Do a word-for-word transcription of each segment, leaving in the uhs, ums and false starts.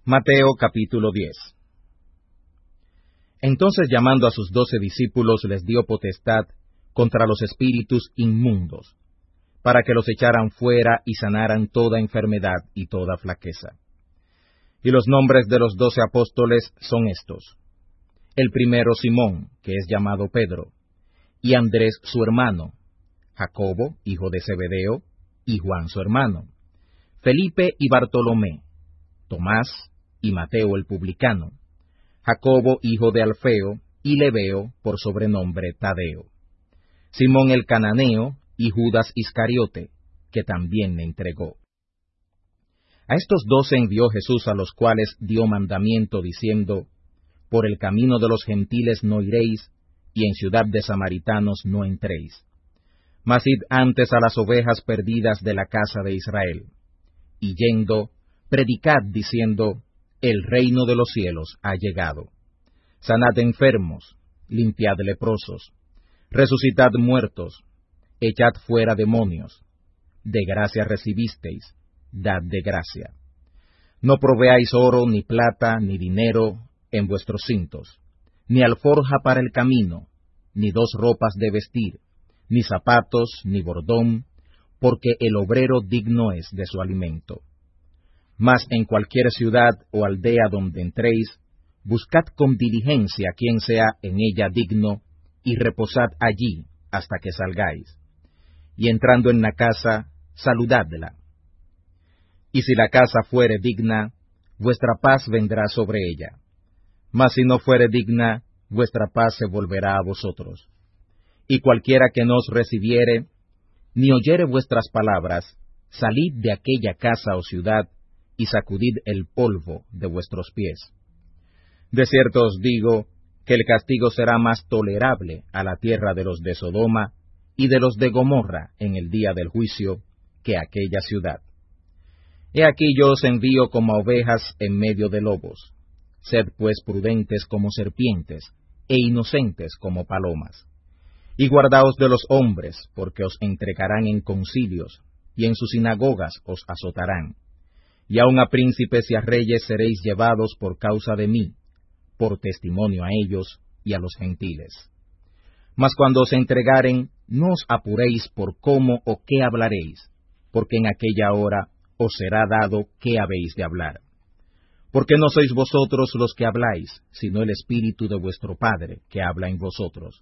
Mateo capítulo diez. Entonces, llamando a sus doce discípulos, les dio potestad contra los espíritus inmundos, para que los echaran fuera y sanaran toda enfermedad y toda flaqueza. Y los nombres de los doce apóstoles son estos: el primero Simón, que es llamado Pedro, y Andrés su hermano, Jacobo, hijo de Zebedeo, y Juan su hermano, Felipe y Bartolomé, Tomás y Mateo el publicano, Jacobo hijo de Alfeo, y Lebeo por sobrenombre Tadeo, Simón el cananeo, y Judas Iscariote, que también le entregó. A estos doce envió Jesús, a los cuales dio mandamiento, diciendo: Por el camino de los gentiles no iréis, y en ciudad de samaritanos no entréis. Mas id antes a las ovejas perdidas de la casa de Israel. Y yendo, predicad, diciendo: El reino de los cielos ha llegado. Sanad enfermos, limpiad leprosos, resucitad muertos, echad fuera demonios. De gracia recibisteis, dad de gracia. No proveáis oro, ni plata, ni dinero en vuestros cintos, ni alforja para el camino, ni dos ropas de vestir, ni zapatos, ni bordón, porque el obrero digno es de su alimento. Mas en cualquier ciudad o aldea donde entréis, buscad con diligencia quien sea en ella digno, y reposad allí hasta que salgáis. Y entrando en la casa, saludadla. Y si la casa fuere digna, vuestra paz vendrá sobre ella. Mas si no fuere digna, vuestra paz se volverá a vosotros. Y cualquiera que no os recibiere, ni oyere vuestras palabras, salid de aquella casa o ciudad, y sacudid el polvo de vuestros pies. De cierto os digo, que el castigo será más tolerable a la tierra de los de Sodoma y de los de Gomorra en el día del juicio, que aquella ciudad. He aquí yo os envío como a ovejas en medio de lobos. Sed pues prudentes como serpientes, e inocentes como palomas. Y guardaos de los hombres, porque os entregarán en concilios, y en sus sinagogas os azotarán. Y aun a príncipes y a reyes seréis llevados por causa de mí, por testimonio a ellos y a los gentiles. Mas cuando os entregaren, no os apuréis por cómo o qué hablaréis, porque en aquella hora os será dado qué habéis de hablar. Porque no sois vosotros los que habláis, sino el Espíritu de vuestro Padre, que habla en vosotros.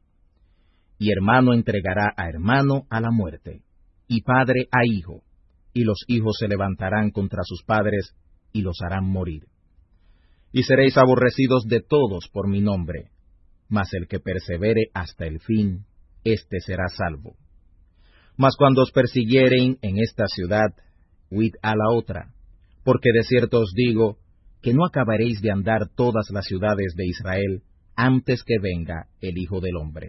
Y hermano entregará a hermano a la muerte, y padre a hijo, y los hijos se levantarán contra sus padres, y los harán morir. Y seréis aborrecidos de todos por mi nombre, mas el que persevere hasta el fin, éste será salvo. Mas cuando os persiguieren en esta ciudad, huid a la otra, porque de cierto os digo, que no acabaréis de andar todas las ciudades de Israel, antes que venga el Hijo del Hombre.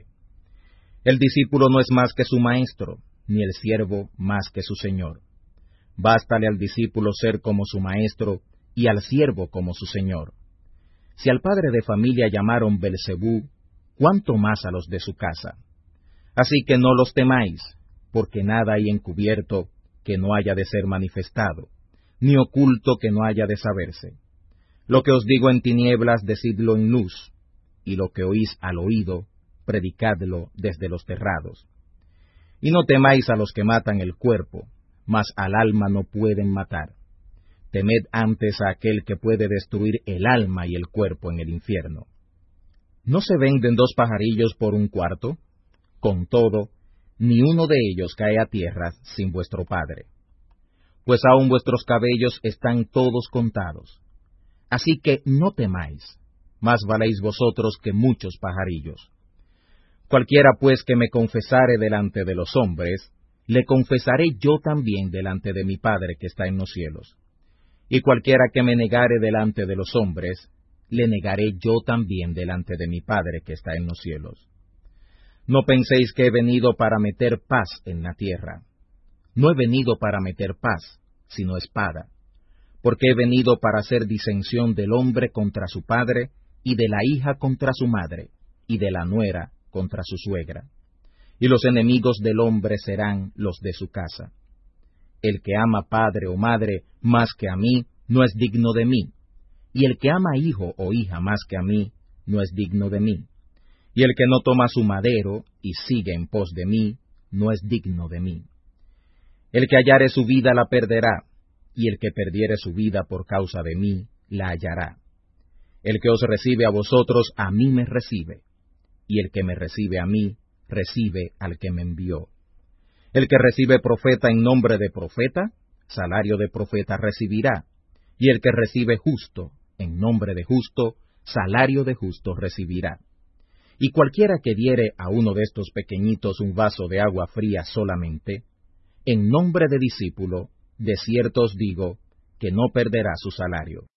El discípulo no es más que su maestro, ni el siervo más que su señor. Bástale al discípulo ser como su maestro, y al siervo como su señor. Si al padre de familia llamaron Belzebú, ¿cuánto más a los de su casa? Así que no los temáis, porque nada hay encubierto que no haya de ser manifestado, ni oculto que no haya de saberse. Lo que os digo en tinieblas, decidlo en luz, y lo que oís al oído, predicadlo desde los terrados. Y no temáis a los que matan el cuerpo, mas al alma no pueden matar. Temed antes a aquel que puede destruir el alma y el cuerpo en el infierno. ¿No se venden dos pajarillos por un cuarto? Con todo, ni uno de ellos cae a tierra sin vuestro Padre. Pues aun vuestros cabellos están todos contados. Así que no temáis, más valéis vosotros que muchos pajarillos. Cualquiera pues que me confesare delante de los hombres, le confesaré yo también delante de mi Padre que está en los cielos. Y cualquiera que me negare delante de los hombres, le negaré yo también delante de mi Padre que está en los cielos. No penséis que he venido para meter paz en la tierra. No he venido para meter paz, sino espada, porque he venido para hacer disensión del hombre contra su padre, y de la hija contra su madre, y de la nuera contra su suegra. Y los enemigos del hombre serán los de su casa. El que ama padre o madre más que a mí, no es digno de mí, Y el que ama hijo o hija más que a mí, no es digno de mí. Y el que no toma su madero y sigue en pos de mí, no es digno de mí. El que hallare su vida la perderá, y el que perdiere su vida por causa de mí, la hallará. El que os recibe a vosotros, a mí me recibe, y el que me recibe a mí, recibe al que me envió. El que recibe profeta en nombre de profeta, salario de profeta recibirá, y el que recibe justo en nombre de justo, salario de justo recibirá. Y cualquiera que diere a uno de estos pequeñitos un vaso de agua fría solamente, en nombre de discípulo, de cierto os digo, que no perderá su salario.